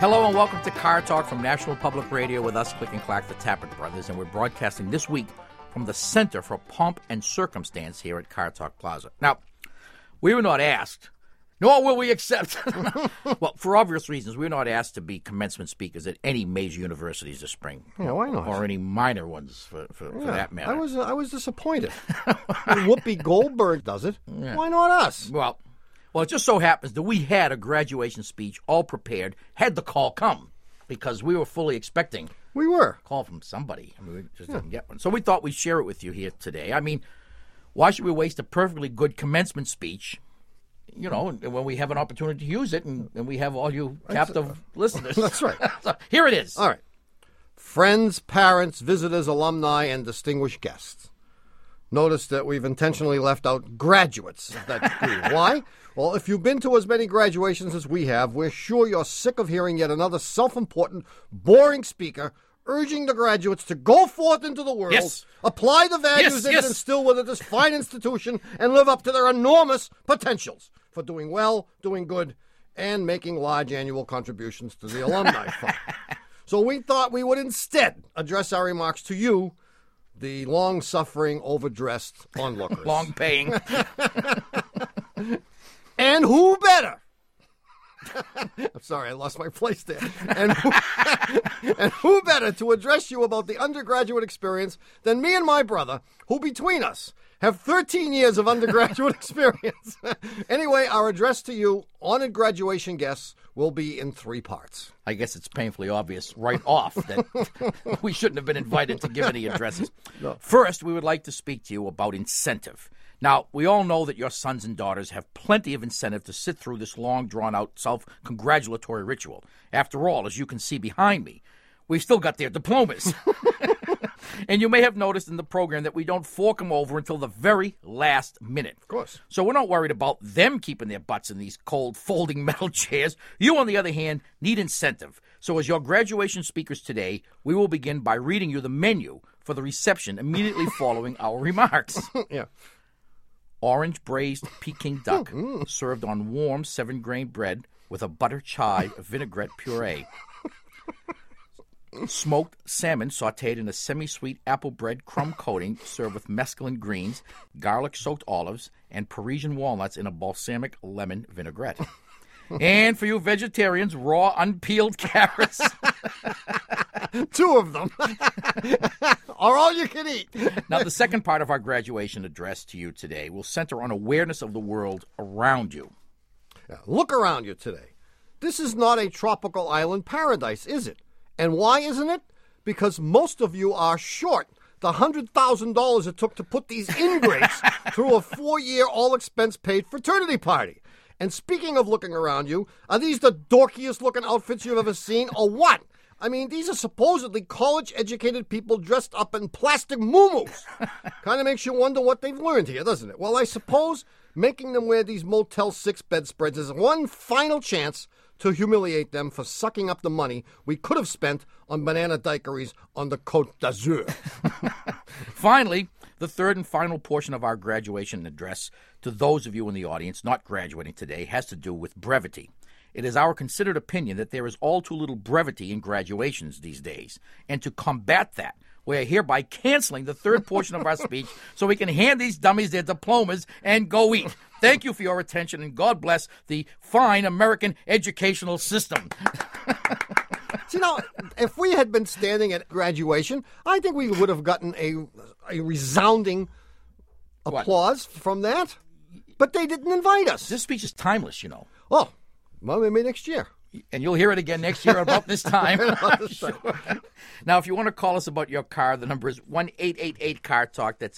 Hello and welcome to Car Talk from National Public Radio with us, Click and Clack, the Tappert Brothers, and we're broadcasting this week from the Center for Pomp and Circumstance here at Car Talk Plaza. Now, we were not asked, nor will we accept, well, for obvious reasons, we were not asked to be commencement speakers at any major universities this spring. Yeah, why not? Or any minor ones, for that matter. I was disappointed. Whoopi Goldberg does it. Yeah. Why not us? Well, it just so happens that we had a graduation speech all prepared, had the call come, because we were fully expecting a call from somebody. I mean, we just didn't get one. So we thought we'd share it with you here today. I mean, why should we waste a perfectly good commencement speech, when we have an opportunity to use it and we have all you captive listeners? That's right. So here it is. All right. Friends, parents, visitors, alumni, and distinguished guests. Notice that we've intentionally left out graduates of that degree. Why? Well, if you've been to as many graduations as we have, we're sure you're sick of hearing yet another self-important, boring speaker urging the graduates to go forth into the world, apply the values they instill within this fine institution, and live up to their enormous potentials for doing well, doing good, and making large annual contributions to the alumni fund. So we thought we would instead address our remarks to you, the long-suffering, overdressed onlookers. Long-paying. And who better? I'm sorry, I lost my place there. And who better to address you about the undergraduate experience than me and my brother, who between us have 13 years of undergraduate experience. Anyway, our address to you, honored graduation guests, will be in 3 parts. I guess it's painfully obvious right off that we shouldn't have been invited to give any addresses. No. First, we would like to speak to you about incentive. Now, we all know that your sons and daughters have plenty of incentive to sit through this long, drawn-out, self-congratulatory ritual. After all, as you can see behind me, we've still got their diplomas. And you may have noticed in the program that we don't fork them over until the very last minute. Of course. So we're not worried about them keeping their butts in these cold, folding metal chairs. You, on the other hand, need incentive. So as your graduation speakers today, we will begin by reading you the menu for the reception immediately following our remarks. Yeah. Orange braised Peking duck served on warm 7-grain bread with a butter chive vinaigrette puree. Smoked salmon sautéed in a semi-sweet apple bread crumb coating served with mesclun greens, garlic-soaked olives, and Parisian walnuts in a balsamic lemon vinaigrette. And for you vegetarians, raw unpeeled carrots. 2 of them. Are all you can eat. Now, the second part of our graduation address to you today will center on awareness of the world around you. Yeah, look around you today. This is not a tropical island paradise, is it? And why isn't it? Because most of you are short the $100,000 it took to put these ingrates through a 4-year all-expense-paid fraternity party. And speaking of looking around you, are these the dorkiest-looking outfits you've ever seen, or what? I mean, these are supposedly college-educated people dressed up in plastic muumuus. Kind of makes you wonder what they've learned here, doesn't it? Well, I suppose making them wear these Motel 6 bedspreads is one final chance to humiliate them for sucking up the money we could have spent on banana daiquiris on the Côte d'Azur. Finally, the third and final portion of our graduation address to those of you in the audience not graduating today has to do with brevity. It is our considered opinion that there is all too little brevity in graduations these days. And to combat that, we are hereby canceling the third portion of our speech so we can hand these dummies their diplomas and go eat. Thank you for your attention, and God bless the fine American educational system. See, now, if we had been standing at graduation, I think we would have gotten a resounding applause from that. But they didn't invite us. This speech is timeless, you know. Oh, well, maybe next year. And you'll hear it again next year about this time. Sure. Now, if you want to call us about your car, the number is 1-888-CAR-TALK. That's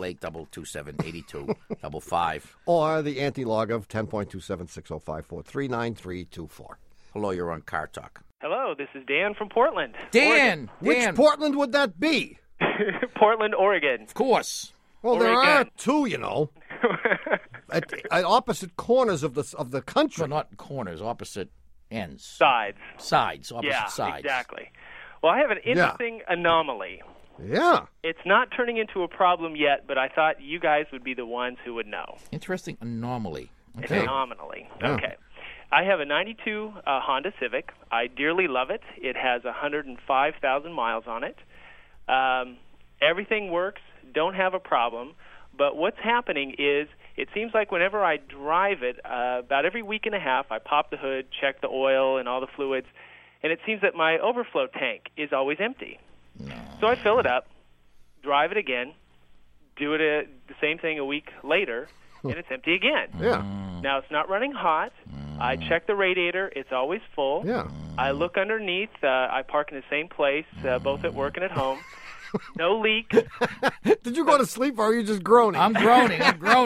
888-227-8255. Or the anti-log of 10.27-605-439-324. Hello, you're on Car Talk. Hello, this is Dan from Portland. Dan! Which Portland would that be? Portland, Oregon. Of course. Well, Oregon. There are 2, you know. at opposite corners of the country. Well, not corners, opposite ends. Sides, opposite sides. Yeah, exactly. Well, I have an interesting anomaly. Yeah. It's not turning into a problem yet, but I thought you guys would be the ones who would know. Interesting anomaly. Okay. Anomaly. Yeah. Okay. I have a 92 Honda Civic. I dearly love it. It has 105,000 miles on it. Everything works, don't have a problem. But what's happening is it seems like whenever I drive it, about every week and a half, I pop the hood, check the oil and all the fluids, and it seems that my overflow tank is always empty. No. So I fill it up, drive it again, do it the same thing a week later, and it's empty again. Yeah. Now, it's not running hot. I check the radiator. It's always full. Yeah. I look underneath. I park in the same place, both at work and at home. No leak. Did you go to sleep, or are you just groaning? I'm groaning.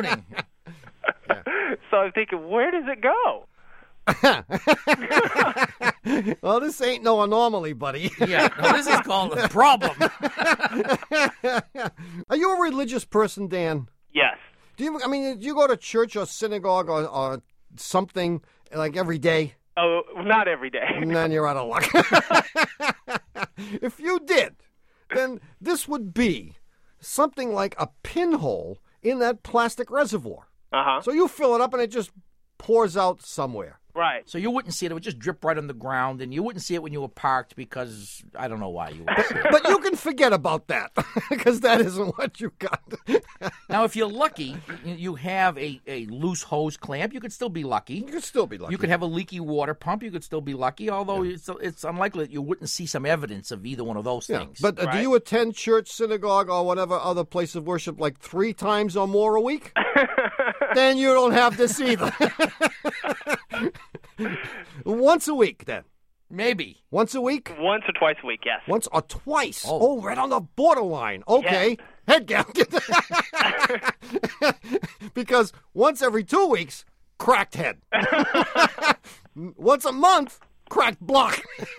So I'm thinking, where does it go? Well, this ain't no anomaly, buddy. Yeah, no, this is called a problem. Are you a religious person, Dan? Yes. Do you go to church or synagogue or something like every day? Oh, not every day. And then you're out of luck. If you did, then this would be something like a pinhole in that plastic reservoir. Uh-huh. So you fill it up and it just pours out somewhere. Right. So you wouldn't see it. It would just drip right on the ground, and you wouldn't see it when you were parked because I don't know why you would see it. But you can forget about that because that isn't what you got. Now, if you're lucky, you have a loose hose clamp, you could still be lucky. You could still be lucky. You could have a leaky water pump. You could still be lucky, although it's unlikely that you wouldn't see some evidence of either one of those things. But do you attend church, synagogue, or whatever other place of worship like 3 times or more a week? Then you don't have this either. Once a week, then. Maybe. Once a week? Once or twice a week, yes. Once or twice? Oh. Oh, right on the borderline. Okay. Head gasket. Because once every 2 weeks, cracked head. Once a month, cracked block.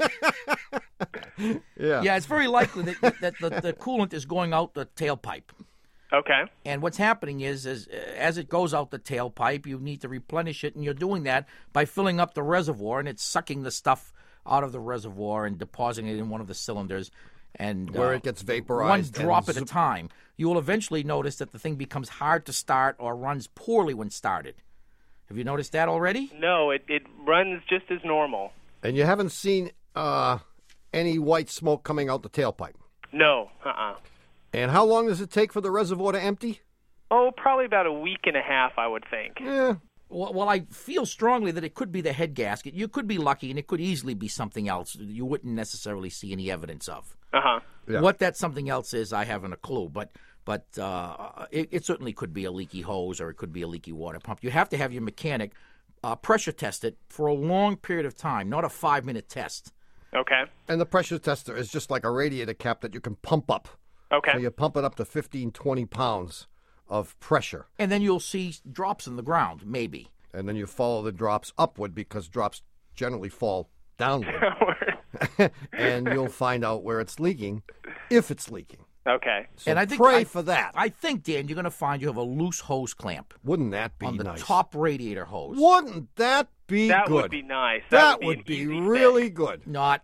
Yeah, it's very likely that the coolant is going out the tailpipe. Okay. And what's happening is as it goes out the tailpipe, you need to replenish it, and you're doing that by filling up the reservoir, and it's sucking the stuff out of the reservoir and depositing it in one of the cylinders. And where it gets vaporized. One drop at a time. You will eventually notice that the thing becomes hard to start or runs poorly when started. Have you noticed that already? No, it runs just as normal. And you haven't seen any white smoke coming out the tailpipe? No, And how long does it take for the reservoir to empty? Oh, probably about a week and a half, I would think. Yeah. Well, I feel strongly that it could be the head gasket. You could be lucky, and it could easily be something else you wouldn't necessarily see any evidence of. Uh-huh. Yeah. What that something else is, I haven't a clue. But it certainly could be a leaky hose, or it could be a leaky water pump. You have to have your mechanic pressure test it for a long period of time, not a 5-minute test. Okay. And the pressure tester is just like a radiator cap that you can pump up. Okay. So you pump it up to 15, 20 pounds of pressure. And then you'll see drops in the ground, maybe. And then you follow the drops upward because drops generally fall downward. And you'll find out where it's leaking, if it's leaking. Okay. So and I think pray for that. I think, Dan, you're going to find you have a loose hose clamp Wouldn't that be on the nice? top radiator hose. Wouldn't that be That good? would be nice. That would would be be an easy really fix. good. Not.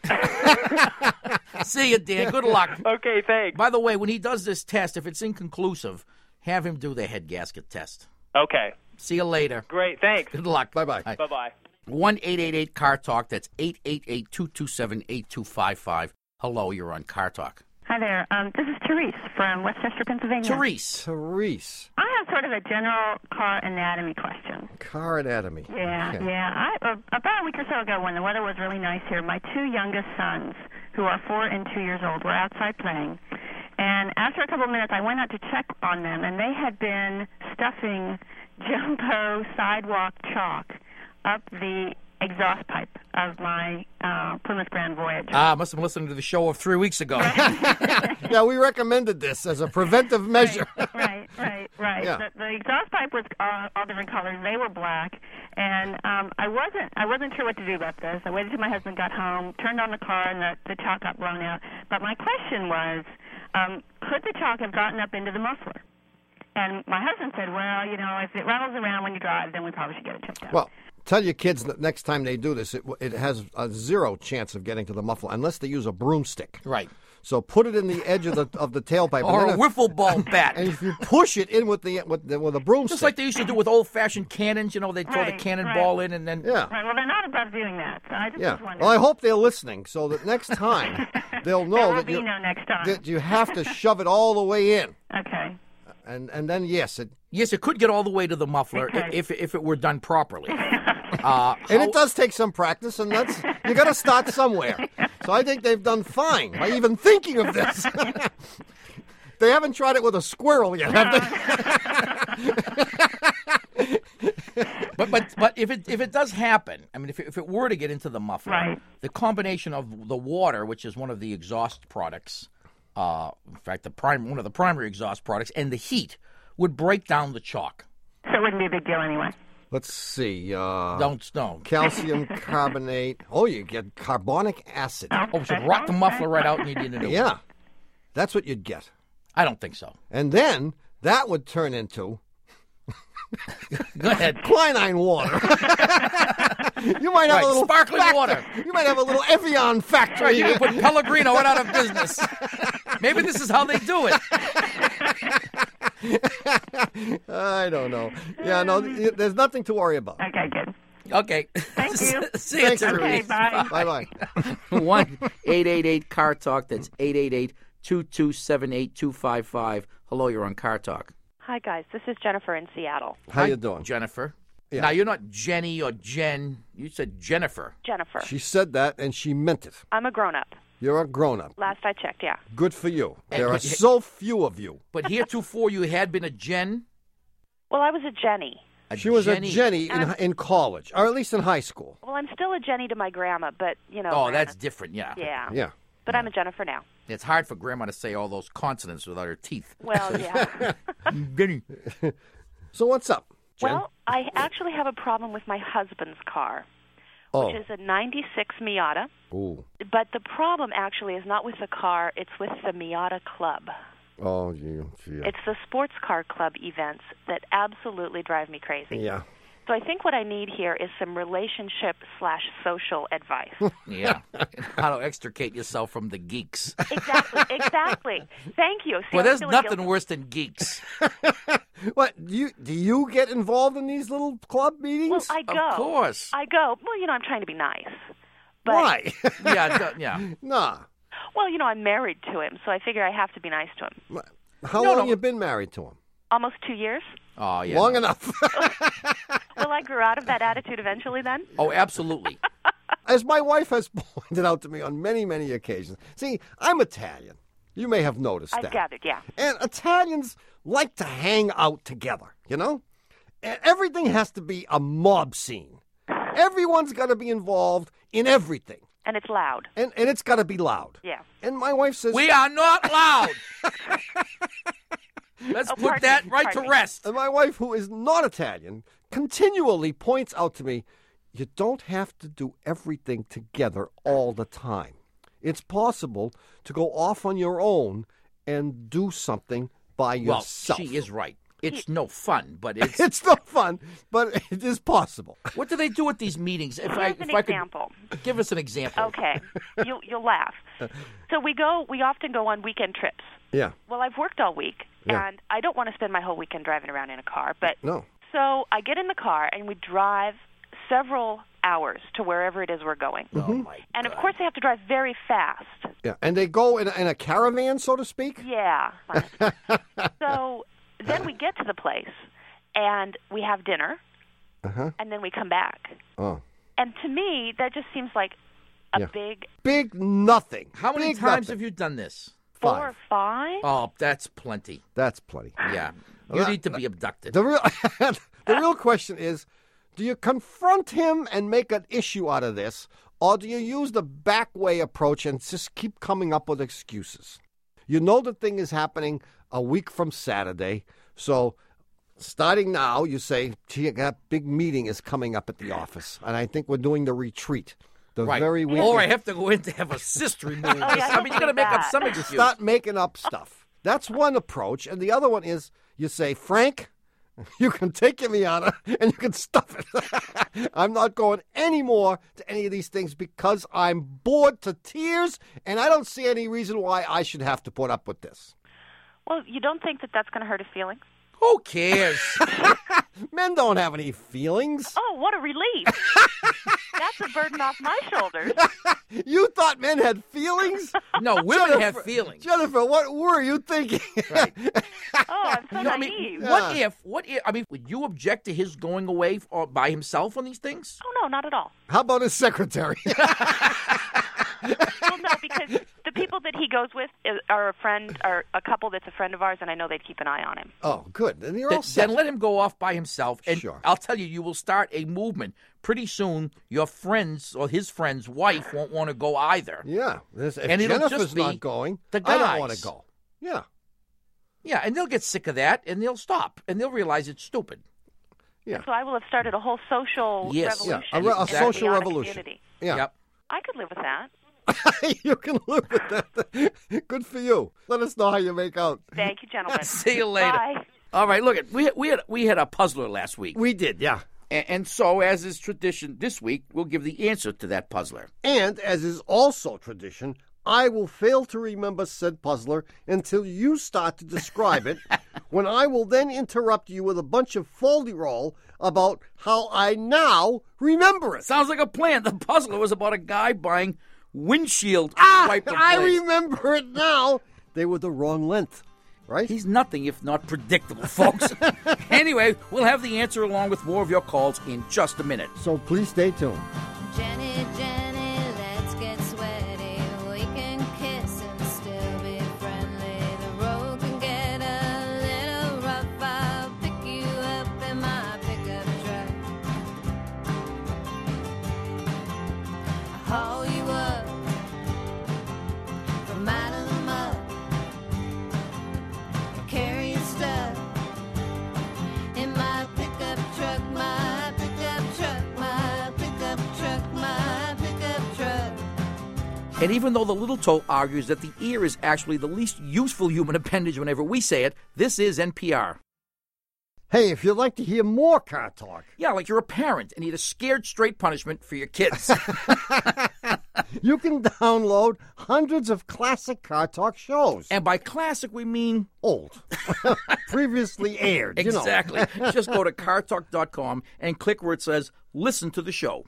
See you, Dan. Good luck. Okay, thanks. By the way, when he does this test, if it's inconclusive, have him do the head gasket test. Okay. See you later. Great, thanks. Good luck. Bye-bye. Bye. Bye-bye. 1-888-CAR-TALK. That's 888-227-8255. Hello, you're on Car Talk. Hi there. This is Therese from Westchester, Pennsylvania. Therese. I have sort of a general car anatomy question. Car anatomy. Yeah, Okay. yeah. About a week or so ago, when the weather was really nice here, my 2 youngest sons, who are 4 and 2 years old, were outside playing. And after a couple of minutes, I went out to check on them, and they had been stuffing jumbo sidewalk chalk up the exhaust pipe of my Plymouth Grand Voyage. Must have been listening to the show of 3 weeks ago. Yeah, we recommended this as a preventive measure. Right. Yeah. The exhaust pipe was all different colors. They were black, and I wasn't sure what to do about this. I waited till my husband got home, turned on the car, and the chalk got blown out. But my question was, could the chalk have gotten up into the muffler? And my husband said, well, if it rattles around when you drive, then we probably should get it checked out. Well, tell your kids that next time they do this, it has a 0 chance of getting to the muffler unless they use a broomstick. Right. So put it in the edge of the tailpipe. Or and a then wiffle ball bat. and if you push it in with a broomstick. Just like they used to do with old-fashioned cannons. You know, they'd throw the Right, cannonball in and then... Yeah. Right, well, they're not above doing that, so I just Yeah. was wondering. Well, I hope they're listening so that next time they'll There know will that be no next time. you have to shove it all the way in. Okay. And then, yes, Yes, it could get all the way to the muffler Okay. if it were done properly. and it does take some practice, and that's you got to start somewhere. So I think they've done fine by even thinking of this. They haven't tried it with a squirrel yet, have they? But if it does happen, I mean, if it were to get into the muffler, Right. the combination of the water, which is one of the exhaust products, in fact, one of the primary exhaust products, and the heat would break down the chalk. So it wouldn't be a big deal anyway. Let's see. Don't snow. Calcium carbonate. Oh, you get carbonic acid. Oh, so rock the muffler right out and you need a new one. Yeah, that's what you'd get. I don't think so. And then that would turn into Go ahead. quinine water. You might have Right, a little sparkling water. You might have a little Evian factory. Right, you can put Pellegrino right out of business. Maybe this is how they do it. I don't know. Yeah, no, there's nothing to worry about. Okay, good. Okay. Thank you. See you, Thanks, Teresa. Okay, bye. Bye-bye. 1-888-CAR-TALK. That's 888-227-8255. Hello, you're on Car Talk. Hi, guys. This is Jennifer in Seattle. How you doing? Jennifer. Yeah. Now, you're not Jenny or Jen. You said Jennifer. Jennifer. She said that, and she meant it. I'm a grown-up. You're a grown-up. Last I checked, yeah. Good for you. Hey, There are but- so few of you. But heretofore, you had been a Jen. Well, I was a Jenny. She was a Jenny in college, or at least in high school. Well, I'm still a Jenny to my grandma, but, you know. Oh, grandma- that's different, yeah. Yeah. Yeah. But I'm a Jennifer now. It's hard for Grandma to say all those consonants without her teeth. Well, yeah. Jenny. So what's up, Jen? Well, I actually have a problem with my husband's car, oh. which is a 96 Miata. Ooh. But the problem actually is not with the car, it's with the Miata Club. Oh, you. Yeah. It's the sports car club events that absolutely drive me crazy. Yeah. So I think what I need here is some relationship/social advice. Yeah. How to extricate yourself from the geeks. Exactly. Thank you. See, Well, I'm there's feeling nothing guilty. worse than geeks. What do you get involved in these little club meetings? Well, I go. Of course. I go. Well, I'm trying to be nice. But, Why? Yeah. Nah. Well, I'm married to him, so I figure I have to be nice to him. How No, long no. you been married to him? Almost 2 years. Oh, yeah. Long enough. Will I grow out of that attitude eventually then? Oh, absolutely. As my wife has pointed out to me on many, many occasions. See, I'm Italian. You may have noticed I've that. gathered, yeah. And Italians like to hang out together, And everything has to be a mob scene. Everyone's got to be involved in everything. And it's loud. And it's got to be loud. Yeah. And my wife says... We are not loud. Let's Oh, put pardon that me, right pardon to me. rest. And my wife, who is not Italian, continually points out to me, you don't have to do everything together all the time. It's possible to go off on your own and do something by Well, yourself. she is right. It's no fun, but it's... It's not fun, but it is possible. What do they do at these meetings? If Here's an I could example. give us an example. Okay. You'll laugh. So we often go on weekend trips. Yeah. Well, I've worked all week, Yeah. and I don't want to spend my whole weekend driving around in a car. But No. So I get in the car, and we drive several hours to wherever it is we're going. Oh, my And, of God. course, they have to drive very fast. Yeah. And they go in a caravan, so to speak? Yeah. So then we get to the place, and we have dinner, Uh-huh. and then we come back. Oh. And to me, that just seems like a Yeah. big Big nothing. How many Big times nothing. have you done this? 4 Five. or 5. Oh, that's plenty. That's plenty. Yeah. You need to be abducted. The real the real question is, do you confront him and make an issue out of this, or do you use the back way approach and just keep coming up with excuses? You know the thing is happening a week from Saturday, so starting now, you say, gee, that big meeting is coming up at the office, and I think we're doing the retreat. The Right. very week. Or I have to go in to have a cyst removed. Oh, yeah, I mean, you got to don't make do up that. some excuse. Start making up stuff. That's one approach. And the other one is you say, Frank, You can take your Miata and you can stuff it. I'm not going any more to any of these things because I'm bored to tears, and I don't see any reason why I should have to put up with this. Well, you don't think that that's going to hurt his feelings? Who cares? Men don't have any feelings. Oh, what a relief. That's a burden off my shoulders. You thought men had feelings? No, women have feelings. Jennifer, what were you thinking? Right. Oh, I'm so You know, naive. what if, I mean, would you object to his going away by himself on these things? Oh, no, not at all. How about his secretary? Well, no, because the people that he goes with are a couple that's a friend of ours, and I know they'd keep an eye on him. Oh, good. Then you're all Then set. let him go off by himself. And Sure. I'll tell you, you will start a movement. Pretty soon, your friends or his friend's wife won't want to go either. Yeah. If And it'll Jennifer's just be not going, the I don't guys. want to go. Yeah. Yeah, and they'll get sick of that, and they'll stop, and they'll realize it's stupid. Yeah. So I will have started a whole social Yes. Yeah. revolution. A in the social Miata revolution. community. Yeah. Yep. I could live with that. You can live with that. Good for you. Let us know how you make out. Thank you, gentlemen. See you later. Bye. All right, look, we had a puzzler last week. We did, yeah. And so, as is tradition this week, we'll give the answer to that puzzler. And, as is also tradition, I will fail to remember said puzzler until you start to describe it, when I will then interrupt you with a bunch of folderol about how I now remember it. Sounds like a plan. The puzzler was about a guy buying windshield wiper I blades. remember it now. They were the wrong length, right? He's nothing if not predictable, folks. Anyway, we'll have the answer along with more of your calls in just a minute. So please stay tuned. Jenny, Jenny, let's get sweaty. We can kiss and still be friendly. The road can get a little rough. I'll pick you up in my pickup truck. I'll haul you up from out of the mud. Carry your stuff in my pickup truck, my pickup truck, my pickup truck, my pickup truck. And even though the little toe argues that the ear is actually the least useful human appendage whenever we say it, this is NPR. Hey, if you'd like to hear more car talk, Yeah, like you're a parent and need a scared straight punishment for your kids. you can download hundreds of classic car talk shows. And by classic, we mean Old. Previously aired, you know. exactly. Just go to cartalk.com and click where it says listen to the show.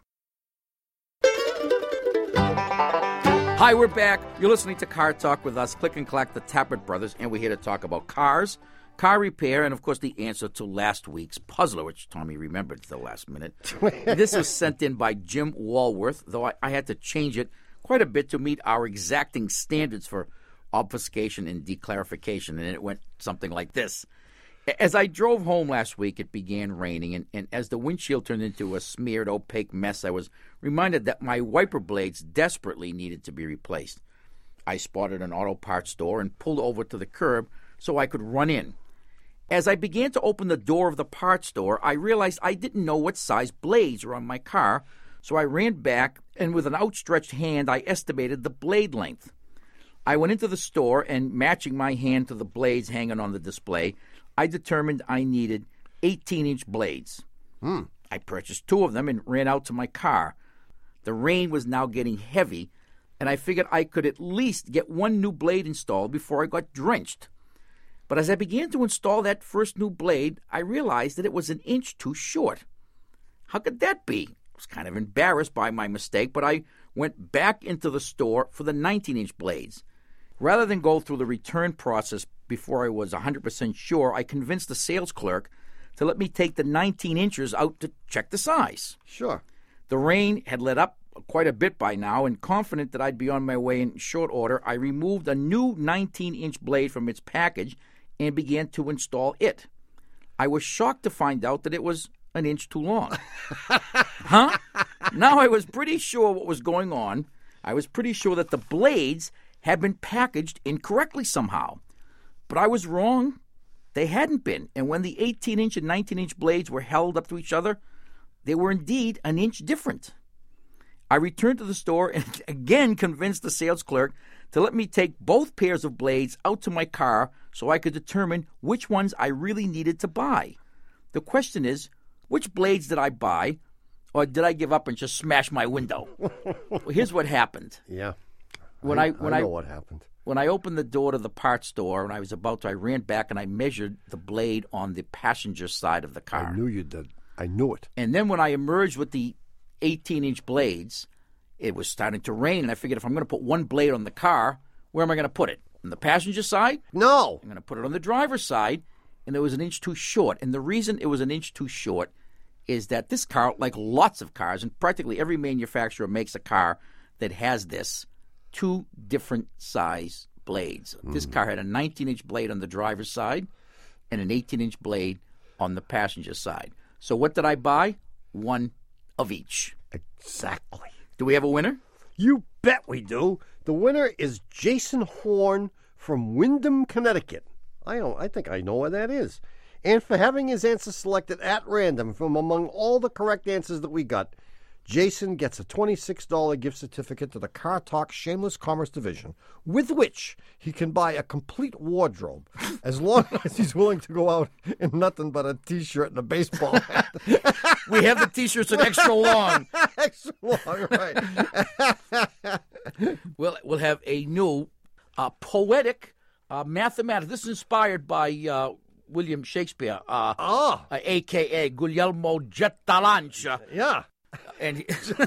Hi, we're back. You're listening to Car Talk with us, Click and Clack, the Tappert Brothers, and we're here to talk about cars, car repair, and, of course, the answer to last week's puzzler, which Tommy remembered at the last minute. This was sent in by Jim Walworth, though I had to change it quite a bit to meet our exacting standards for obfuscation and declarification, and it went something like this. As I drove home last week, it began raining, and as the windshield turned into a smeared, opaque mess, I was reminded that my wiper blades desperately needed to be replaced. I spotted an auto parts store and pulled over to the curb so I could run in. As I began to open the door of the parts store, I realized I didn't know what size blades were on my car, so I ran back, and with an outstretched hand, I estimated the blade length. I went into the store, and matching my hand to the blades hanging on the display, I determined I needed 18-inch blades. I purchased 2 of them and ran out to my car. The rain was now getting heavy, and I figured I could at least get 1 new blade installed before I got drenched. But as I began to install that first new blade, I realized that it was 1 inch too short. How could that be? I was kind of embarrassed by my mistake, but I went back into the store for the 19-inch blades. Rather than go through the return process before I was 100% sure, I convinced the sales clerk to let me take the 19 inches out to check the size. Sure. The rain had let up quite a bit by now, and confident that I'd be on my way in short order, I removed a new 19-inch blade from its package and began to install it. I was shocked to find out that it was 1 inch too long. Huh? Now I was pretty sure what was going on. I was pretty sure that the blades had been packaged incorrectly somehow. But I was wrong. They hadn't been. And when the 18-inch and 19-inch blades were held up to each other, they were indeed 1 inch different. I returned to the store and again convinced the sales clerk to let me take both pairs of blades out to my car so I could determine which ones I really needed to buy. The question is, which blades did I buy, or did I give up and just smash my window? Well, here's what happened. Yeah. When I I know what happened. When I opened the door to the parts store and I ran back and I measured the blade on the passenger side of the car. I knew you did. I knew it. And then when I emerged with the 18-inch blades, it was starting to rain, and I figured if I'm going to put one blade on the car, where am I going to put it? On the passenger side? No. I'm going to put it on the driver's side, and it was an inch too short. And the reason it was an inch too short is that this car, like lots of cars, and practically every manufacturer makes a car that has this, two different size blades. This car had a 19-inch blade on the driver's side and an 18-inch blade on the passenger side. So what did I buy? One of each. Exactly. Do we have a winner? You bet we do. The winner is Jason Horn from Windham, Connecticut. I think I know where that is. And for having his answer selected at random from among all the correct answers that we got, Jason gets a $26 gift certificate to the Car Talk Shameless Commerce Division, with which he can buy a complete wardrobe, as long as he's willing to go out in nothing but a T-shirt and a baseball hat. We have the T-shirts in extra long. Extra long, right. We'll have a new poetic mathematics. This is inspired by William Shakespeare, a.k.a. Guglielmo Gettalancia. Yeah. And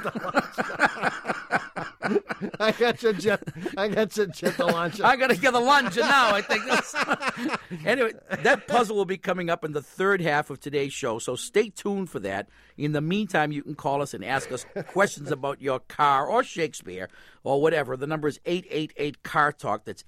I got your jet the lunch. I got to get the lunch now, I think. Anyway, that puzzle will be coming up in the third half of today's show, so stay tuned for that. In the meantime, you can call us and ask us questions about your car or Shakespeare or whatever. The number is 888-CAR-TALK. That's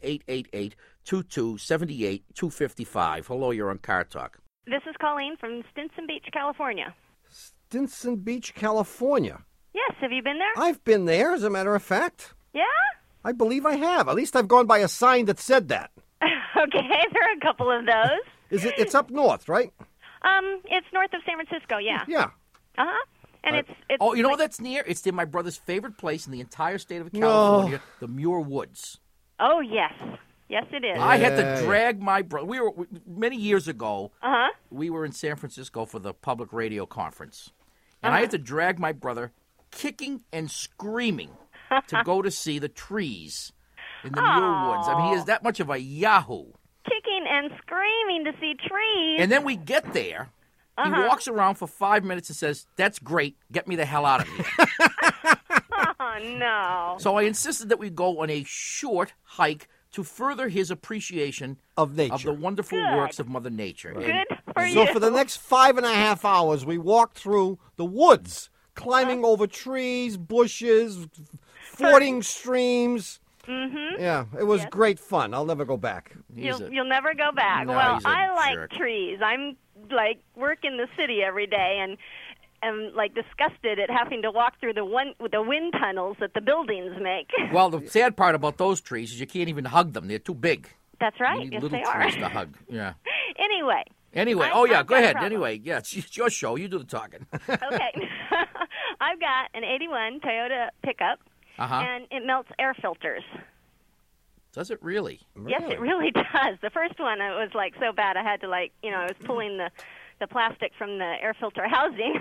888-2278-255. Hello, you're on Car Talk. This is Colleen from Stinson Beach, California. Stinson Beach, California. Yes, have you been there? I've been there, as a matter of fact. Yeah? I believe I have. At least I've gone by a sign that said that. Okay, there are a couple of those. It's up north, right? It's north of San Francisco, yeah. Yeah. Uh-huh. And it's Oh, you know what that's near? It's my brother's favorite place in the entire state of California, the Muir Woods. Oh, yes. Yes, it is. I had to drag my brother. Many years ago, Uh-huh. we were in San Francisco for the public radio conference. And I had to drag my brother, kicking and screaming, to go to see the trees in the Muir Woods. I mean, he is that much of a yahoo. Kicking and screaming to see trees. And then we get there. He walks around for 5 minutes and says, "That's great. Get me the hell out of here." Oh, no. So I insisted that we go on a short hike to further his appreciation Of nature. of the wonderful Good. works of Mother Nature. And Good for So you. for the next 5.5 hours, we walked through the woods, climbing over trees, bushes, fording streams. Mm-hmm. Yeah, it was great fun. I'll never go back. You'll never go back. No, Well, he's a I like jerk. trees. I'm like work in the city every day and am like disgusted at having to walk through the wind tunnels that the buildings make. Well, the sad part about those trees is you can't even hug them. They're too big. That's right. You need Yes, little they are. trees to hug. Yeah. Anyway. Anyway, I've go got a ahead. problem. Anyway, yeah, it's your show. You do the talking. Okay. I've got an 81 Toyota pickup, and it melts air filters. Does it really? Yes, it really does. The first one, it was like so bad I had to I was pulling the plastic from the air filter housing.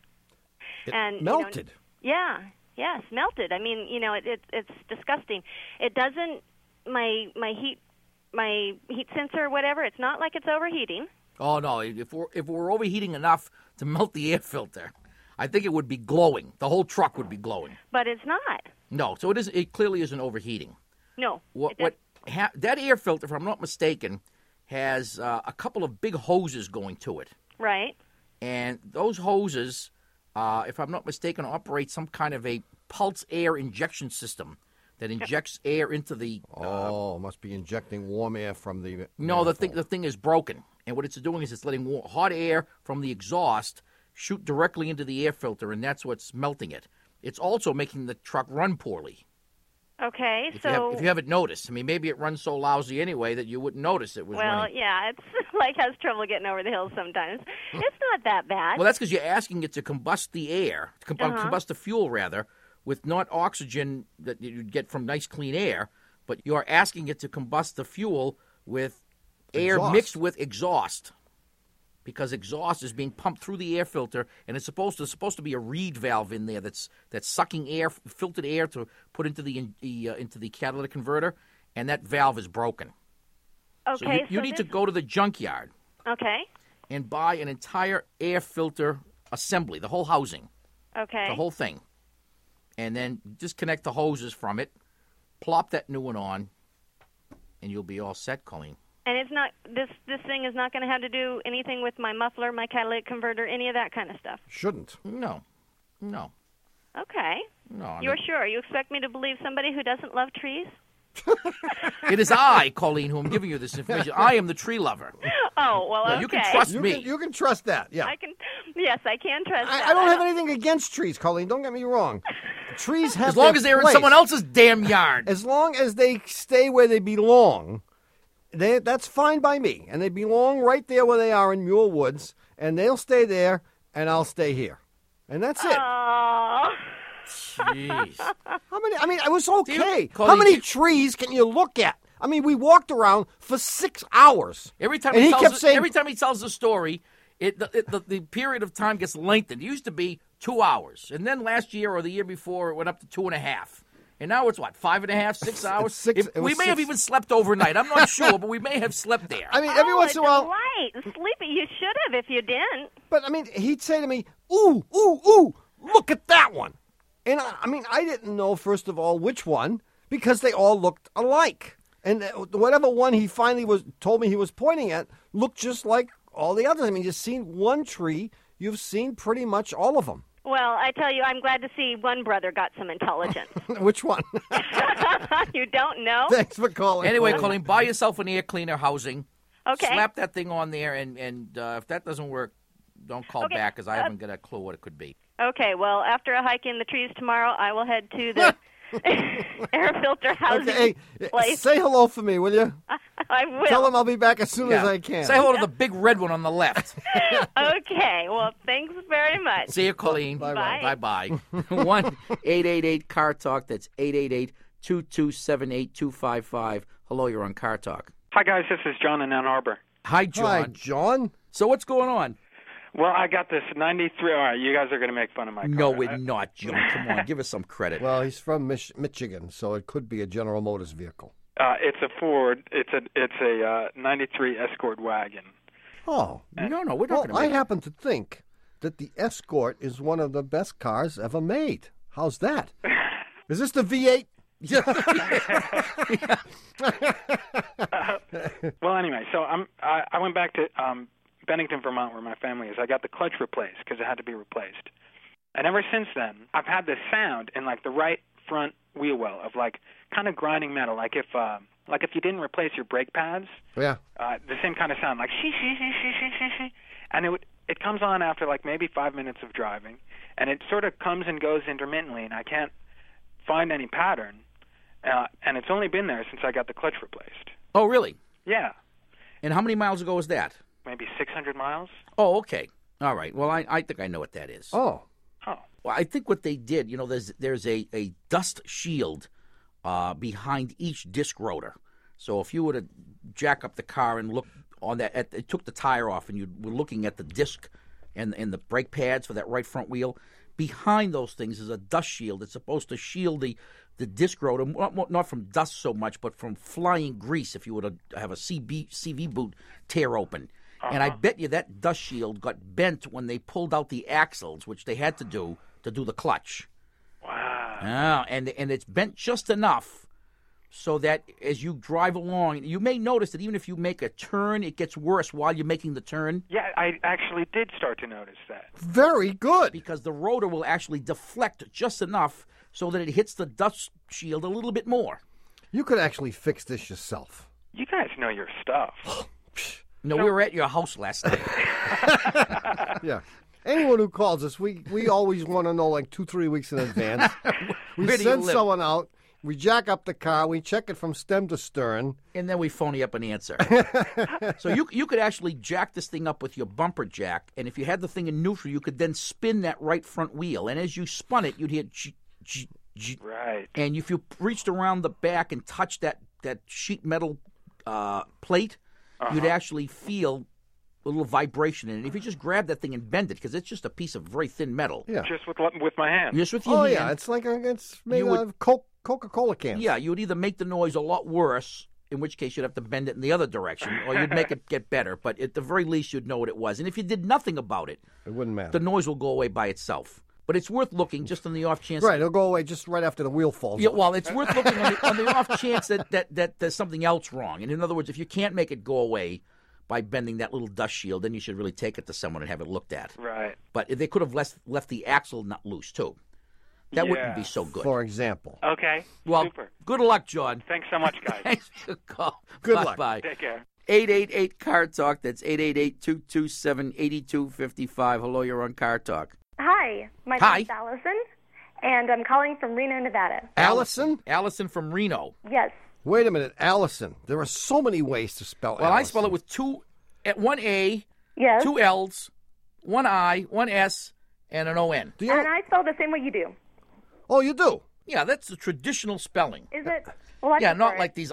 And melted. Yes, melted. I mean, it's disgusting. It doesn't my heat sensor or whatever. It's not like it's overheating. Oh no! If we're overheating enough to melt the air filter, I think it would be glowing. The whole truck would be glowing. But it's not. No, so it is. It clearly isn't overheating. No. That air filter, if I'm not mistaken, has a couple of big hoses going to it. Right. And those hoses, if I'm not mistaken, operate some kind of a pulse air injection system that injects air into the. Must be injecting warm air from the. No, the thing is broken, and what it's doing is it's letting hot air from the exhaust shoot directly into the air filter, and that's what's melting it. It's also making the truck run poorly. Okay, If so you haven't noticed, I mean, maybe it runs so lousy anyway that you wouldn't notice it was running. yeah, it's like has trouble getting over the hills sometimes. It's not that bad. Well, that's because you're asking it to combust the air, combust the fuel rather, with not oxygen that you'd get from nice clean air, but you're asking it to combust the fuel with air Exhaust. mixed with exhaust. because exhaust is being pumped through the air filter, and it's supposed to be a reed valve in there that's sucking air, filtered air, to put into the catalytic converter, and that valve is broken. Okay. So you need to go to the junkyard Okay. and buy an entire air filter assembly, the whole housing, Okay. the whole thing, and then just connect the hoses from it, plop that new one on, and you'll be all set, Colleen. And it's not this thing is not going to have to do anything with my muffler, my catalytic converter, any of that kind of stuff. Shouldn't. No. Okay. No. I You're mean, sure? You expect me to believe somebody who doesn't love trees? it is I, Colleen, who am giving you this information. I am the tree lover. Oh, well, okay. You can trust You me. can trust that. Yeah. I can. Yes, I can trust that. I don't have anything against trees, Colleen. Don't get me wrong. Trees have As long their as they're in place. someone else's damn yard. As long as they stay where they belong, that's fine by me. And they belong right there where they are in Muir Woods, and they'll stay there, and I'll stay here. And that's it. Oh. Jeez. How many? I mean, it was okay. Colleen, How many trees can you look at? I mean, we walked around for 6 hours. Every time And he he tells kept it- saying- every time he tells the story, the period of time gets lengthened. It used to be 2 hours, and then last year or the year before, it went up to 2.5. And now it's what, 5.5, 6 hours? six- it We was may have six. even slept overnight. I'm not sure, but we may have slept there. I mean, every once in a while. Right. Sleepy, you should have if you didn't. But I mean, he'd say to me, "Ooh, ooh, ooh, look at that one," and I mean, I didn't know first of all which one because they all looked alike, and whatever one he finally told me he was pointing at looked just like all the others. I mean, you've seen one tree, you've seen pretty much all of them. Well, I tell you, I'm glad to see one brother got some intelligence. Which one? You don't know? Thanks for calling. Anyway, Colleen, buy yourself an air cleaner housing. Okay. Slap that thing on there, and if that doesn't work, don't call Okay, back because I haven't got a clue what it could be. Okay, well, after a hike in the trees tomorrow, I will head to the air filter housing Okay, hey, place. say hello for me, will you? I will. Tell him I'll be back as soon as I can. Say hello to the big red one on the left. Okay, well, thanks very much. See you, Colleen. Bye. Bye. 1-888-CAR-TALK. That's 888-227-8255. Hello, you're on Car Talk. Hi, guys. This is John in Ann Arbor. Hi, John. Hi, John. So what's going on? Well, I got this 93. All right, you guys are going to make fun of my car. No, we're not, John. Come on, give us some credit. Well, he's from Michigan, so it could be a General Motors vehicle. It's a Ford. It's a 93 Escort wagon. Oh, no, we're not well, going to I make it. happen to think that the Escort is one of the best cars ever made. How's that? Is this the V8? Well, anyway, so I went back to Bennington, Vermont, where my family is. I got the clutch replaced because it had to be replaced. And ever since then, I've had this sound in like the right front wheel well of like kind of grinding metal, like if you didn't replace your brake pads. Yeah. The same kind of sound, like shee shee shee shee shee shee shee, and it comes on after like maybe 5 minutes of driving, and it sort of comes and goes intermittently, and I can't find any pattern, and it's only been there since I got the clutch replaced. Oh, really? Yeah, And how many miles ago was that? maybe 600 miles. Oh, okay. All right. Well, I think I know what that is. Oh. Oh, Well, I think what they did, there's a dust shield behind each disc rotor. So if you were to jack up the car and look on that, it took the tire off, and you were looking at the disc and the brake pads for that right front wheel. Behind those things is a dust shield. It's supposed to shield the disc rotor, not from dust so much, but from flying grease if you were to have a CV boot tear open. And I bet you that dust shield got bent when they pulled out the axles, which they had to do the clutch. wow. And it's bent just enough so that as you drive along, you may notice that even if you make a turn, it gets worse while you're making the turn Yeah, I actually did start to notice that. Very good. because the rotor will actually deflect just enough so that it hits the dust shield a little bit more. You could actually fix this yourself. You guys know your stuff. No, we were at your house last night. Yeah. Anyone who calls us, we always want to know like 2-3 weeks in advance. We Where do you send live? someone out. We jack up the car. We check it from stem to stern. And then we phone you up an answer. So you could actually jack this thing up with your bumper jack, and if you had the thing in neutral, you could then spin that right front wheel. And as you spun it, you'd hear Right. and if you reached around the back and touched that sheet metal plate, you'd actually feel little vibration in it. If you just grab that thing and bend it, because it's just a piece of very thin metal. Yeah. Just with my hand. Just with your Oh, hand. yeah. It's like it's made You out would- of Coca-Cola cans. Yeah, you would either make the noise a lot worse, in which case you'd have to bend it in the other direction, or you'd make it get better. But at the very least, you'd know what it was. And if you did nothing about it, It wouldn't matter. the noise will go away by itself. But it's worth looking just on the off chance. Right, it'll go away just right after the wheel falls Yeah, off. well, it's worth looking on the off chance that there's something else wrong. And in other words, if you can't make it go away by bending that little dust shield, then you should really take it to someone and have it looked at. Right. But they could have left the axle nut loose too. That wouldn't Yeah. be so good. For example. Okay. Well, Super. good luck, John. Thanks so much, guys. Thanks for the call. Good luck. Bye. Take care. 888 Car Talk. That's 888-227-8255. Hello, you're on Car Talk. Hi, my Hi. name's Allison, and I'm calling from Reno, Nevada. Allison? Allison from Reno. Yes. Wait a minute, Allison. There are so many ways to spell Well, Allison. I spell it with one A, Yes. two L's, one I, one S, and an O-N. Do you And I spell the same way you do. Oh, you do? Yeah, that's the traditional spelling. Is it? Well, I Yeah, prefer not it. like these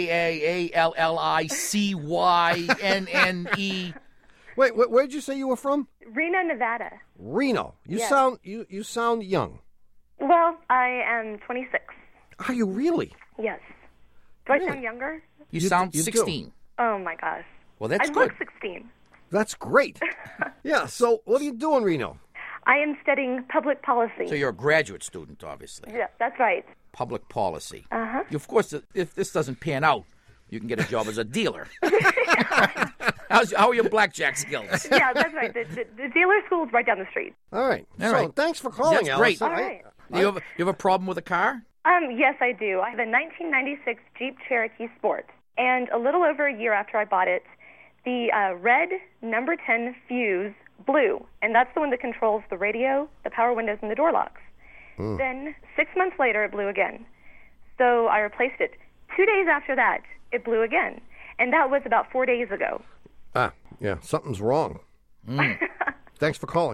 A-A-A-L-L-I-C-Y-N-N-E. Wait, where'd you say you were from? Reno, Nevada. Reno. You Yes. sound you sound young. Well, I am 26. Are you really? Yes. Do I Really? sound younger? You You sound do. 16. Oh my gosh. Well, that's I good. look 16. That's great. Yeah, so what are you doing, Reno? I am studying public policy. So you're a graduate student, obviously. Yeah, that's right. Public policy. Uh-huh. Of course, if this doesn't pan out, you can get a job as a dealer. How are your blackjack skills? Yeah, that's right. The dealer school is right down the street. All right. All so right. thanks for calling, That's great. Allison. All right. You have a problem with a car? Yes, I do. I have a 1996 Jeep Cherokee Sport, and a little over a year after I bought it, the red number 10 fuse blew, and that's the one that controls the radio, the power windows, and the door locks. Then 6 months later, it blew again. So I replaced it. 2 days after that, it blew again, and that was about 4 days ago. Ah, yeah, something's wrong. Thanks for calling.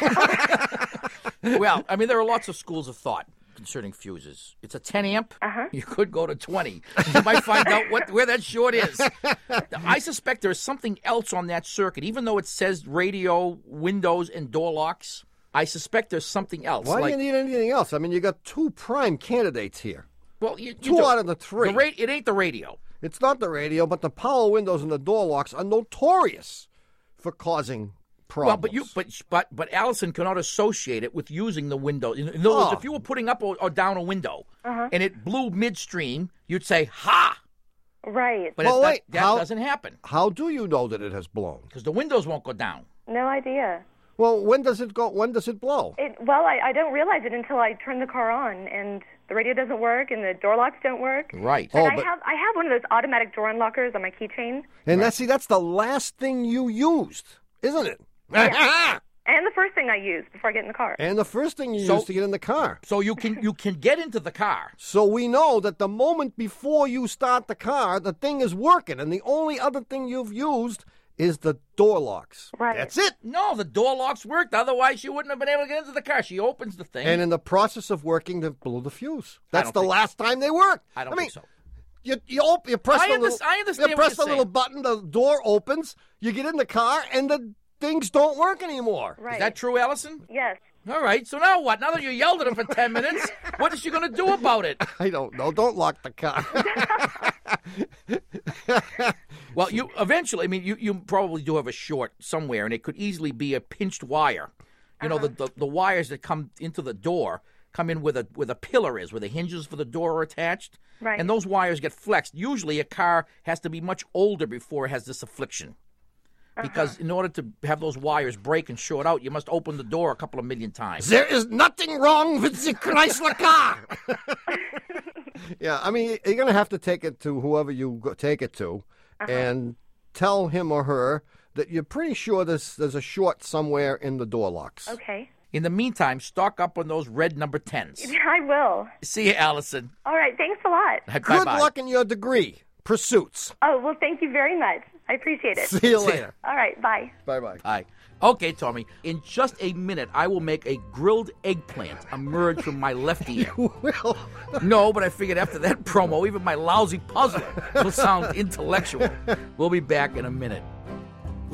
Well, I mean, there are lots of schools of thought concerning fuses. It's a 10 amp. You could go to 20. You might find out where that short is. I suspect there's something else on that circuit. Even though it says radio, windows, and door locks, I suspect there's something else. Why like, do you need anything else? I mean, you got two prime candidates here. well, you Two do. out of the three. It ain't the radio. It's not the radio, but the power windows and the door locks are notorious for causing Well, problems. but Allison cannot associate it with using the window. In other words, if you were putting up or down a window and it blew midstream, you'd say "ha!" Right. But Well, wait, that how- doesn't happen How do you know that it has blown? because the windows won't go down. No idea. Well, when does it go? When does it blow? Well, I don't realize it until I turn the car on, and the radio doesn't work, and the door locks don't work. Right. Oh, And but- I have one of those automatic door unlockers on my keychain, And that's the last thing you used, isn't it? and the first thing I use before I get in the car. And the first thing you So- used to get in the car. So you can get into the car. So we know that the moment before you start the car, the thing is working, and the only other thing you've used is the door locks. Right. That's it. No, the door locks worked. Otherwise, she wouldn't have been able to get into the car. She opens the thing. And in the process of working, they blew the fuse. That's don't the think- last time they worked. I don't mean, think so. You press I the little, understand you what press you're the little button, the door opens, you get in the car, and the things don't work anymore. Right. Is that true, Allison? Yes. All right. So now what? Now that you yelled at her for 10 minutes, what is she going to do about it? I don't know. Don't lock the car. Well, you eventually, I mean, you probably do have a short somewhere, and it could easily be a pinched wire. You know, the wires that come into the door come in where the pillar is, where the hinges for the door are attached. Right. And those wires get flexed. Usually a car has to be much older before it has this affliction. Because in order to have those wires break and short out, you must open the door a couple of million times. There is nothing wrong with the Chrysler car. Yeah, I mean, you're going to have to take it to whoever you take it to and tell him or her that you're pretty sure there's a short somewhere in the door locks. Okay. In the meantime, stock up on those red number 10s. I will. See you, Allison. All right. Thanks a lot. Good Bye-bye. luck in your degree pursuits. Oh, well, thank you very much. I appreciate it. See you later. All right. Bye. Bye-bye. Hi. Okay, Tommy. In just a minute, I will make a grilled eggplant emerge from my left ear. Well, No, but I figured after that promo, even my lousy puzzler will sound intellectual. We'll be back in a minute.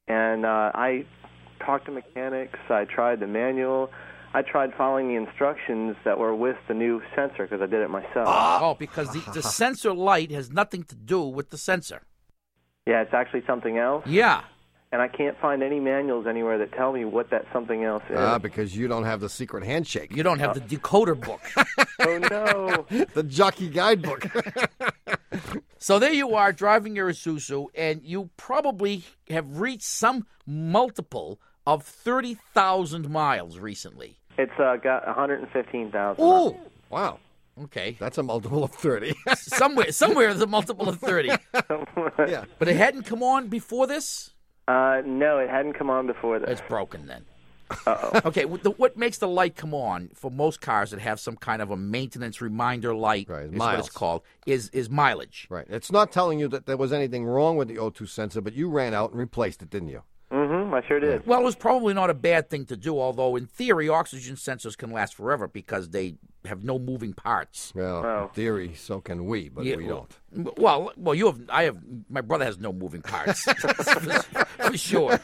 And I talked to mechanics. I tried the manual. I tried following the instructions that were with the new sensor because I did it myself. Oh, because the sensor light has nothing to do with the sensor. Yeah, it's actually something else. Yeah. And I can't find any manuals anywhere that tell me what that something else is. Because you don't have the secret handshake. You don't have the decoder book. Oh, no. The jockey guidebook. So there you are driving your Isuzu, and you probably have reached some multiple of 30,000 miles recently. It's got 115,000. Oh, wow. Okay. That's a multiple of 30. somewhere there's a multiple of 30. Yeah. But it hadn't come on before this? No, it hadn't come on before this. It's broken then. Uh-oh. Okay, what makes the light come on for most cars that have some kind of a maintenance reminder light, is what miles. it's called, is mileage. Right. It's not telling you that there was anything wrong with the O2 sensor, but you ran out and replaced it, didn't you? Mm-hmm, I sure did. Well, it was probably not a bad thing to do, although in theory, oxygen sensors can last forever because they have no moving parts. Well, in theory, so can we, but we don't. Well, my brother has no moving parts, for sure.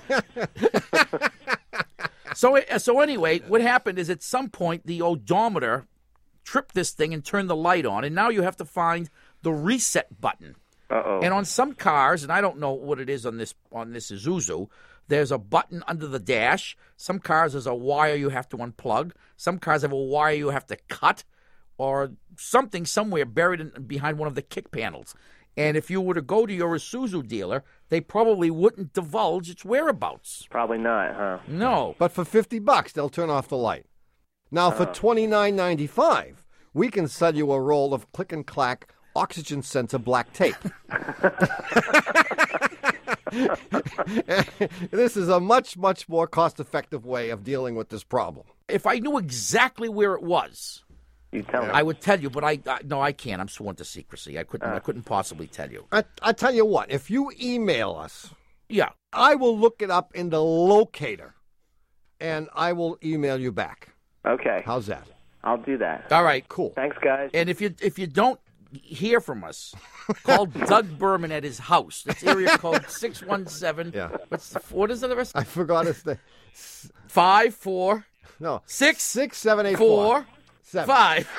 So anyway, what happened is at some point the odometer tripped this thing and turned the light on, and now you have to find the reset button. Uh-oh. And on some cars, and I don't know what it is on this Isuzu, there's a button under the dash. Some cars there's a wire you have to unplug. Some cars have a wire you have to cut, or something somewhere buried behind one of the kick panels. And if you were to go to your Isuzu dealer, they probably wouldn't divulge its whereabouts. Probably not, huh? No. But for $50, they'll turn off the light. Now, for $29.95, we can sell you a roll of click and clack oxygen sensor black tape. This is a much, much more cost-effective way of dealing with this problem. If I knew exactly where it was, you tell me. I would tell you, but I can't. I'm sworn to secrecy. I couldn't possibly tell you. I tell you what, if you email us, yeah, I will look it up in the locator, and I will email you back. Okay. How's that? I'll do that. All right. Cool. Thanks, guys. And if you don't hear from us, call Doug Berman at his house. That's area code 617. Yeah. What is the rest? I forgot his name. 54. No. 6784. 5.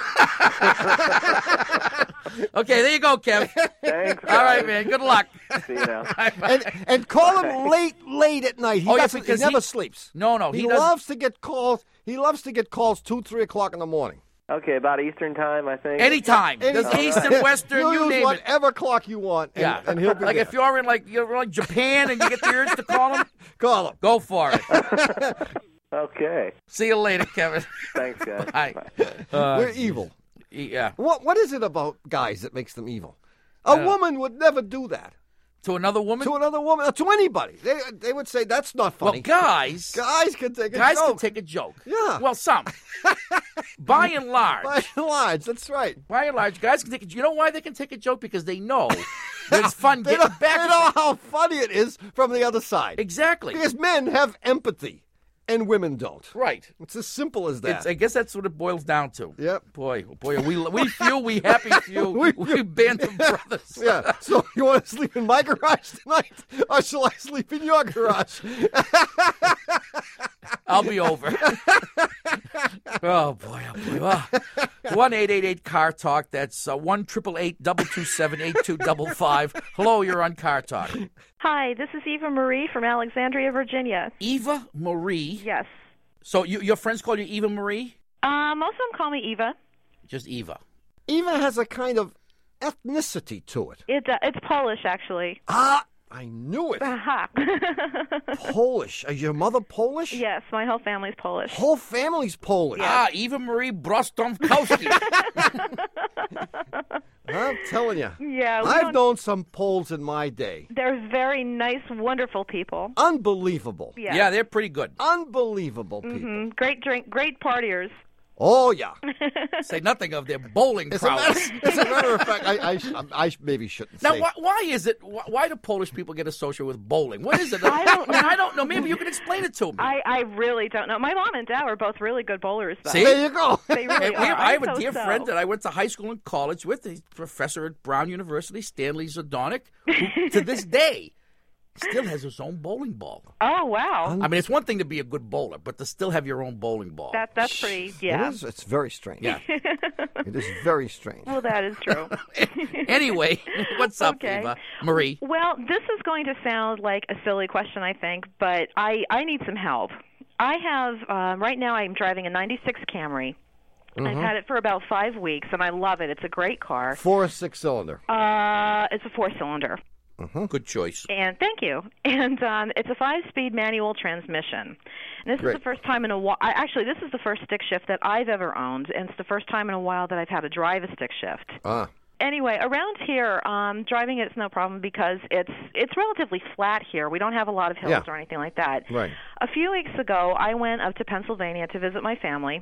Okay, there you go, Kev. Thanks, guys. All right, man. Good luck. See you now. And call him late at night. He never sleeps. No. He loves to get calls. He loves to get calls 2, 3 o'clock in the morning. Okay, about Eastern time, I think. Anytime. There's Eastern, Western, You'll you use name whatever clock you want, and he'll be like there. if you're in like Japan and you get the urge to call him, call him. Go for it. Okay. See you later, Kevin. Thanks, guys. Bye. We're evil. Yeah. What is it about guys that makes them evil? A woman would never do that. To another woman? To another woman. To anybody. They would say, that's not funny. Well, guys can take a joke. Guys can take a joke. Yeah. Well, some. By and large. By and large, that's right. By and large, guys can take a joke. You know why they can take a joke? Because they know it's fun getting back. They know how funny it is from the other side. Exactly. Because men have empathy. And women don't. Right. It's as simple as that. I guess that's what it boils down to. Yep. Boy, we happy few. we band of brothers. Yeah. So you want to sleep in my garage tonight, or shall I sleep in your garage? I'll be over. Oh boy. 1-888-CAR Talk. That's 1-888-227-8255. Hello, you're on Car Talk. Hi, this is Eva Marie from Alexandria, Virginia. Eva Marie? Yes. So your friends call you Eva Marie? Most of them call me Eva. Just Eva. Eva has a kind of ethnicity to it. It's Polish, actually. Ah, I knew it. Aha. Polish. Is your mother Polish? Yes, my whole family's Polish. Whole family's Polish. Yes. Ah, Eva Marie Brostomkowski. I'm telling you. Yeah. I've known some Poles in my day. They're very nice, wonderful people. Unbelievable. Yeah, yeah, they're pretty good. Unbelievable people. Mm-hmm. Great drink, great partiers. Oh, yeah. Say nothing of their bowling prowess. As a matter of fact, I maybe shouldn't now, say. why is it? Why do Polish people get associated with bowling? What is it? I don't know. Maybe you can explain it to me. I really don't know. My mom and dad were both really good bowlers, though. See? There you go. They really are. I have a dear friend that I went to high school and college with. He's a professor at Brown University, Stanley Zdonek, who, to this day, still has its own bowling ball. Oh, wow. I mean, it's one thing to be a good bowler, but to still have your own bowling ball. That's pretty, yeah. It is. It's very strange. Yeah. It is very strange. Well, that is true. Anyway, what's up, Okay. Eva? Marie? Well, this is going to sound like a silly question, I think, but I need some help. I have, right now I'm driving a 96 Camry. I've had it for about 5 weeks, and I love it. It's a great car. 4 or 6-cylinder. It's a 4-cylinder. Good choice. And thank you. And it's a 5-speed manual transmission. And this Great. is the first time in a while. Actually, this is the first stick shift that I've ever owned, and it's the first time in a while that I've had to drive a stick shift. Anyway, around here, driving it's no problem because it's relatively flat here. We don't have a lot of hills or anything like that. Right. A few weeks ago, I went up to Pennsylvania to visit my family.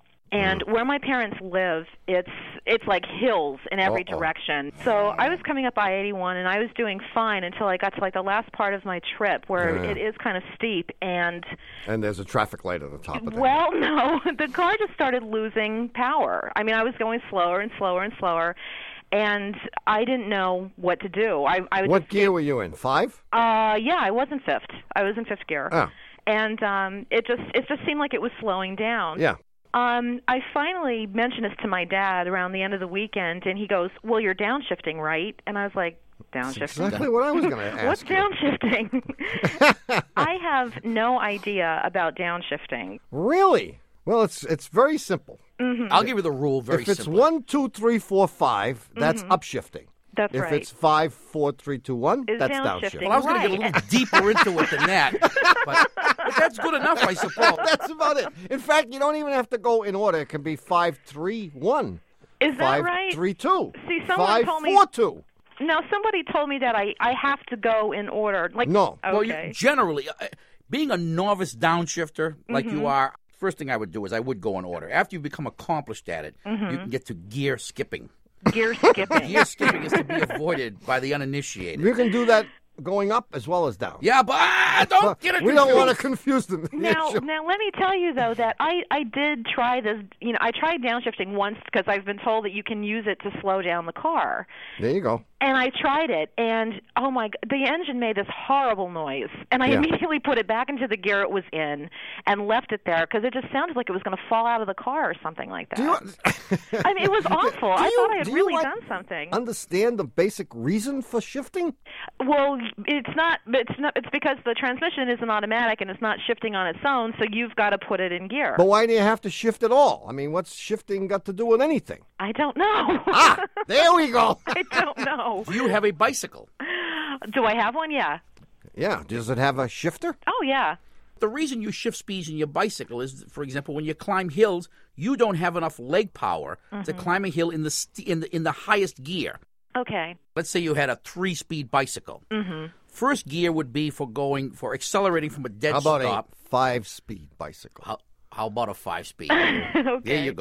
And where my parents live, it's like hills in every direction. So I was coming up I-81, and I was doing fine until I got to like the last part of my trip where it is kind of steep. And there's a traffic light at the top of that. well, no, the car just started losing power. I mean, I was going slower and slower and slower, and I didn't know what to do. I was What gear were you in? 5? Yeah, I was in fifth. I was in fifth gear. Oh. And it just seemed like it was slowing down. Yeah. I finally mentioned this to my dad around the end of the weekend, and he goes, "Well, you're downshifting, right?" And I was like, "Downshifting?" Exactly what I was going to ask. What's you. downshifting? I have no idea about downshifting. Really? Well, it's very simple. I'll give you the rule very If it's simply. 1, 2, 3, 4, 5, that's upshifting. That's if right. it's 5, 4, 3, 2, 1, It's that's downshifting. downshift. Well, I was going to get a little deeper into it than that, but that's good enough, I suppose. That's about it. In fact, you don't even have to go in order. It can be 5, 3, 1. Is that 5, right? 3, 2. See, someone 5, told me 4, 2. No, somebody told me that I have to go in order. Like No. Okay. Well, you, generally, being a novice downshifter like you are, first thing I would do is I would go in order. After you become accomplished at it, you can get to gear skipping. Gear skipping. Gear skipping is to be avoided by the uninitiated. You can do that going up as well as down. Yeah, but don't get it We don't want to confuse them. Now, let me tell you though that I did try this. You know, I tried downshifting once because I've been told that you can use it to slow down the car. There you go. And I tried it, and oh my! The engine made this horrible noise, and I immediately put it back into the gear it was in, and left it there because it just sounded like it was going to fall out of the car or something like that. I mean, it was awful. I thought I had really done something. Understand the basic reason for shifting? Well, it's not. It's because the transmission isn't automatic and it's not shifting on its own, so you've got to put it in gear. But why do you have to shift at all? I mean, what's shifting got to do with anything? I don't know. There we go. I don't know. Do you have a bicycle? Do I have one? Yeah. Yeah. Does it have a shifter? Oh, yeah. The reason you shift speeds in your bicycle is, for example, when you climb hills, you don't have enough leg power to climb a hill in the highest gear. Okay. Let's say you had a 3-speed bicycle. First gear would be for accelerating from a dead How about stop. a 5-speed bicycle? How about a 5-speed? Okay. There you go.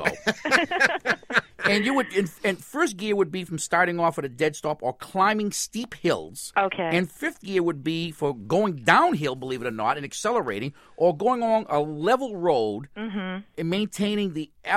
And you would, and first gear would be from starting off at a dead stop or climbing steep hills. Okay. And fifth gear would be for going downhill, believe it or not, and accelerating, or going along a level road and maintaining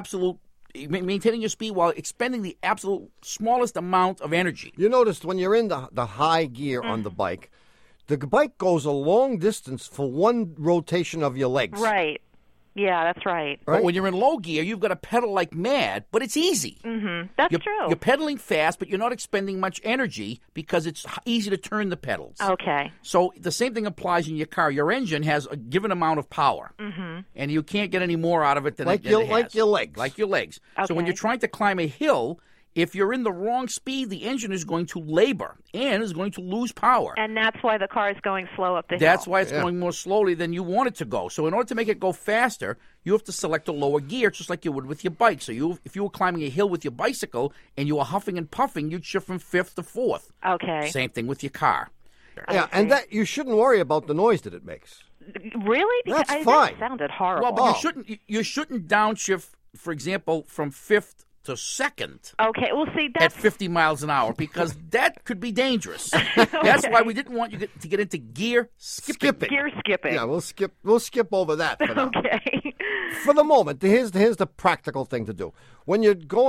your speed while expending the absolute smallest amount of energy. You noticed when you're in the high gear on the bike goes a long distance for one rotation of your legs. Right. Yeah, that's right. But when you're in low gear, you've got to pedal like mad, but it's easy. That's true. You're pedaling fast, but you're not expending much energy because it's easy to turn the pedals. Okay. So the same thing applies in your car. Your engine has a given amount of power, and you can't get any more out of it than Like it your- has. like your legs. Like your legs. So when Okay. you're trying to climb a hill, if you're in the wrong speed, the engine is going to labor and is going to lose power. And that's why the car is going slow up the hill. That's why it's going more slowly than you want it to go. So in order to make it go faster, you have to select a lower gear, just like you would with your bike. So if you were climbing a hill with your bicycle and you were huffing and puffing, you'd shift from 5th to 4th. Okay. Same thing with your car. Yeah, and that you shouldn't worry about the noise that it makes. Really? Because That's fine. That sounded horrible. Well, but you shouldn't downshift, for example, from 5th to 2nd. Okay, well, see, At that's 50 miles an hour, because that could be dangerous. That's why we didn't want you to get into gear skipping. gear skipping. Yeah, we'll skip over that for now. Okay. For the moment, here's the practical thing to do. When you're going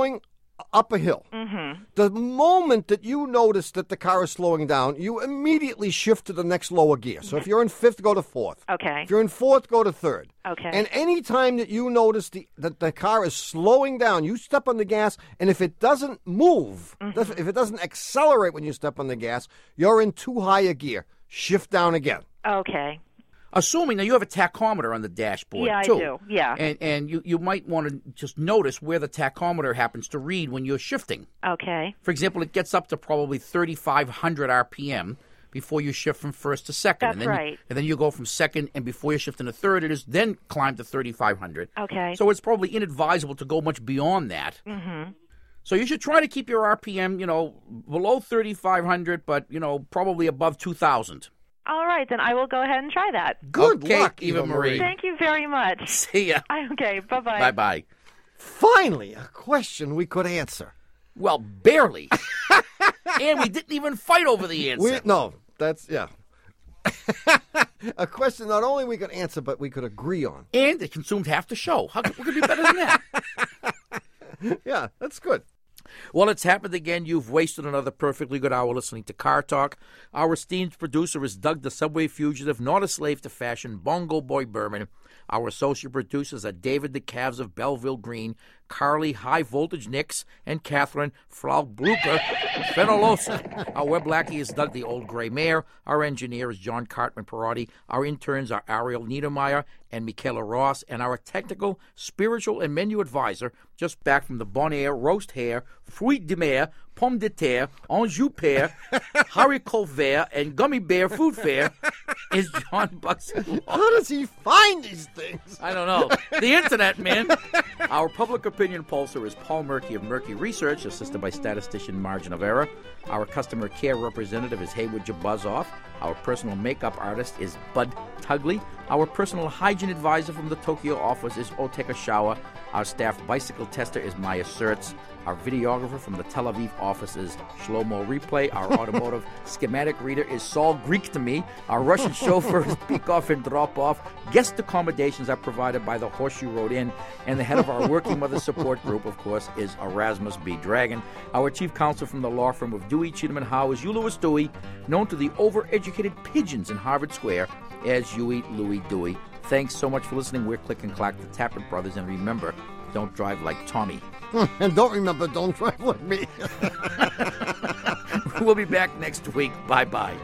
up a hill. Mm-hmm. The moment that you notice that the car is slowing down, you immediately shift to the next lower gear. So if you're in fifth, go to fourth. Okay. If you're in fourth, go to third. Okay. And any time that you notice that the car is slowing down, you step on the gas, and if it doesn't move, if it doesn't accelerate when you step on the gas, you're in too high a gear. Shift down again. Okay. Assuming now you have a tachometer on the dashboard, Yeah, too. I do. Yeah. And you might want to just notice where the tachometer happens to read when you're shifting. Okay. For example, it gets up to probably 3,500 RPM before you shift from first to second. That's right. And then you go from second, and before you shift into third, it is then climb to 3,500. Okay. So it's probably inadvisable to go much beyond that. Mm-hmm. So you should try to keep your RPM, below 3,500, but, probably above 2,000. All right, then I will go ahead and try that. Good Okay, luck, Eva Marie. Thank you very much. See ya. Okay, bye-bye. Bye-bye. Finally, a question we could answer. Well, barely. And we didn't even fight over the answer. Yeah. A question not only we could answer, but we could agree on. And it consumed half the show. What could be better than that? Yeah, that's good. Well, it's happened again. You've wasted another perfectly good hour listening to Car Talk. Our esteemed producer is Doug the Subway Fugitive, not a slave to fashion, Bongo Boy Berman. Our associate producers are David the Calves of Belleville Green, Carly High Voltage Nix, and Catherine Flaubrucker Fenolosa. Our web lackey is Doug the Old Gray Mare. Our engineer is John Cartman Perotti. Our interns are Ariel Niedermeyer and Michaela Ross. And our technical, spiritual, and menu advisor, just back from the Bon Air Roast Hare, Fruit de Mer, Pomme de Terre, Anjou Pear, Haricot Vert, and Gummy Bear Food Fair, is John Buxton. How does he find these things? I don't know. The internet, man. Our public opinion pollster is Paul Murky of Murky Research, assisted by statistician Margin of Error. Our customer care representative is Haywood Jabuzoff. Our personal makeup artist is Bud Tugley. Our personal hygiene advisor from the Tokyo office is Oteka Shawa. Our staff bicycle tester is Maya Sertz. Our videographer from the Tel Aviv office is Shlomo Replay. Our automotive schematic reader is Saul Greek to me. Our Russian chauffeur is Peek Off and Drop Off. Guest accommodations are provided by the Horseshoe Road Inn. And the head of our Working Mother Support Group, of course, is Erasmus B. Dragon. Our chief counsel from the law firm of Dewey, Cheatham & Howe is Hugh Lewis Dewey, known to the overeducated pigeons in Harvard Square as Huey Louie Dewey. Thanks so much for listening. We're Click and Clack, the Tappet Brothers. And remember, don't drive like Tommy. And don't drive like me. We'll be back next week. Bye-bye.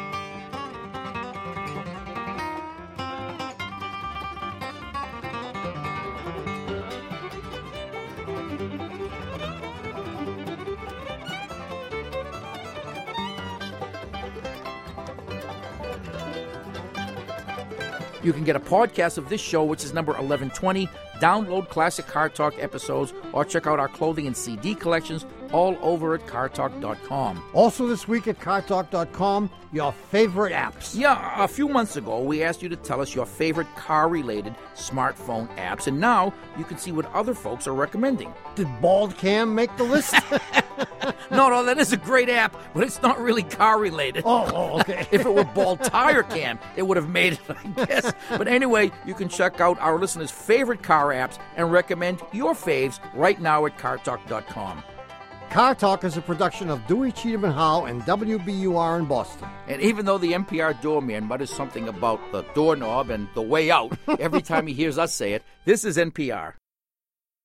You can get a podcast of this show, which is number 1120. Download classic Car Talk episodes or check out our clothing and CD collections all over at cartalk.com. Also this week at cartalk.com, your favorite apps. Yeah, a few months ago, we asked you to tell us your favorite car-related smartphone apps, and now you can see what other folks are recommending. Did Bald Cam make the list? No, that is a great app, but it's not really car-related. Oh, okay. If it were Bald Tire Cam, it would have made it, I guess. But anyway, you can check out our listeners' favorite car apps and recommend your faves right now at cartalk.com. Car Talk is a production of Dewey, Cheatham & Howe and WBUR in Boston. And even though the NPR doorman mutters something about the doorknob and the way out every time he hears us say it, this is NPR.